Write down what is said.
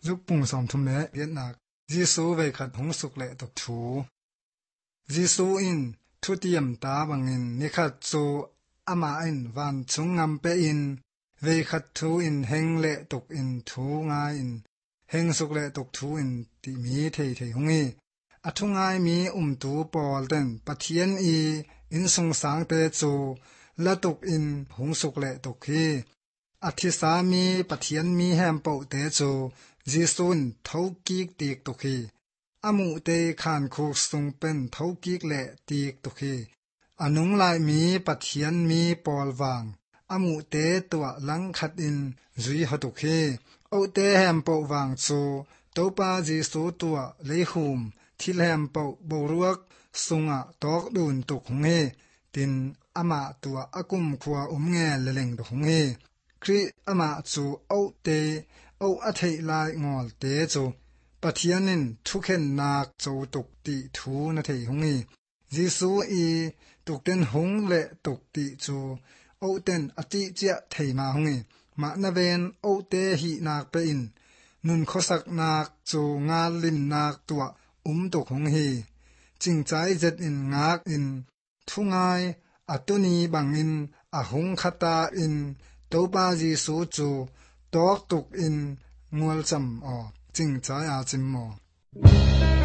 ยุกปุ่งสอมทุมเละเย็นนักจีซูเวขัดหงสุกเละตกถูจีซูอินทุติยมตาบังอินนิขัดจูอามาอินวันชุงงำเปอินเวขัดทูอินเฮงเละตกอินทูงาอินเฮงสุกเละตกทูอินติมีเทเทหงอีอทุงายมีตูปอลเต็นปะเทียนอีอินสงสางเตจูละตกอินหงสุกเละตกฮีอธิสามีปะเทียนมีแฮมเปาเตจูจีซุนเท่ากีกตีกตกฮีอามุเตขานโคกสุงเป็นเท่ากีกเละตีกตกฮีอนุงลายมีปะเทียนมีปอลวางอามุเตตัวลังขัดอินจุยหตุกฮีเอาเตแฮมเปาวางจูตัวปาจีซูตัวเลยหุมที่แฮมเปาบรวกสุงะตอกดูนตกหงเฮตินอามาตัวอากุมขัวแงเลเลงตกหงเฮคริอามาจูเอาเตเอาอัฐิลายงอลเตจูปะเทียนินทุเข็นนาคจูตกติทูนาเทหงเฮจีซูอีตกเต็นหงเลตกติจูเอาเต็นอติเจเทมาหงเฮมานาเวนเอาเตหินาคเปอินนุนขสักนาคจูงาลินนาคตัวตกหงเฮจิงใจเจ็ดอินงากอินทุงายอตุนีบังอินอหงคตาอินตัวปาจีสูจูตอกตุกอินงวลจำอจิงใจอาจิมมอ